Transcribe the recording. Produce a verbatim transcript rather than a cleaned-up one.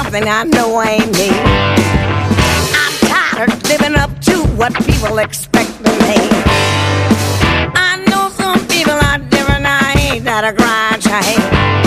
something I know I ain't me. I'm tired of living up to what people expect of me. I know some people are different, I ain't that a grind train.